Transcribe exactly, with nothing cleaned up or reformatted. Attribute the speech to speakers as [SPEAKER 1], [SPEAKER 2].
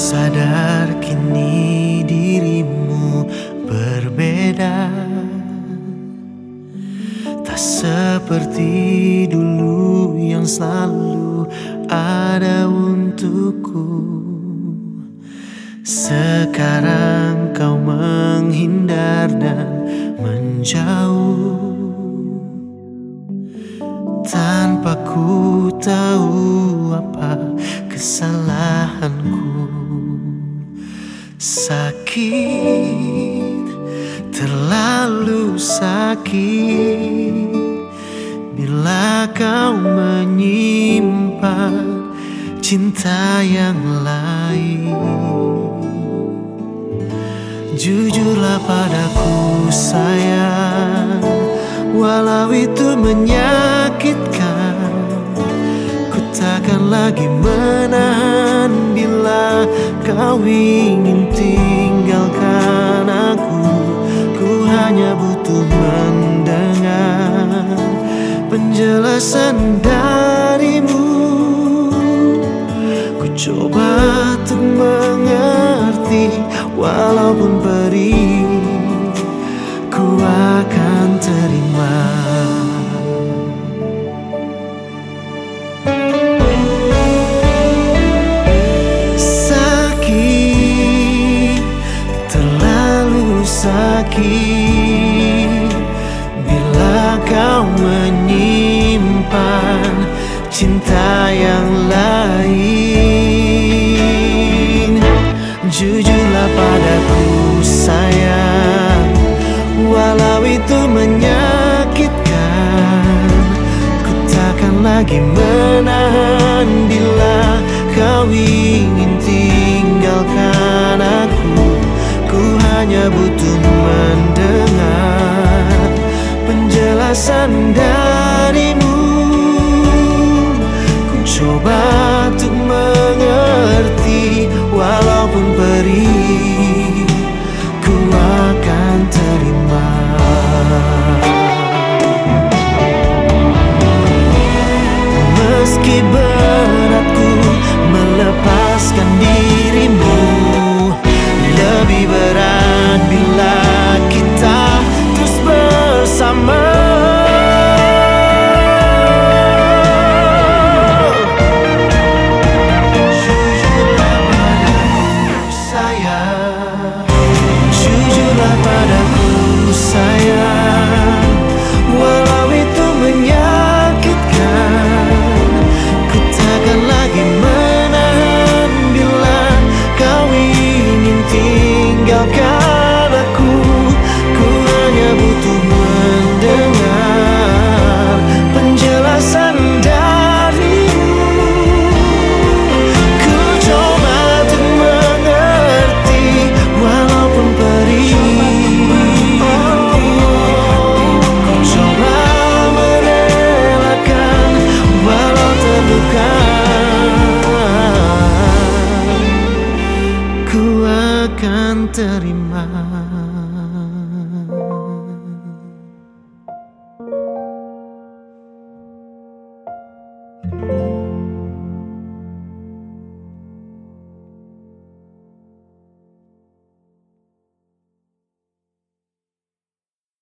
[SPEAKER 1] sadar kini dirimu berbeda, tak seperti dulu yang selalu ada untukku. Sekarang kau menghindar dan menjauh tanpa ku tahu apa kesalahanku. Sakit, terlalu sakit bila kau menyimpan cinta yang lain. Jujurlah padaku sayang, walau itu menyakitkan, ku takkan lagi menahan bila kau ingin tinggalkan aku. Ku hanya butuh mendengar penjelasan darimu. Ku coba untuk mengerti, walaupun perih, ku akan terima. Sakit, terlalu sakit bila kau menyimpan cinta yang lain. Jujurlah padaku sayang, walau itu menyakitkan, ku takkan lagi menahan bila kau ingin tinggalkan aku. Ku hanya butuh mendengar penjelasan darimu. Ku coba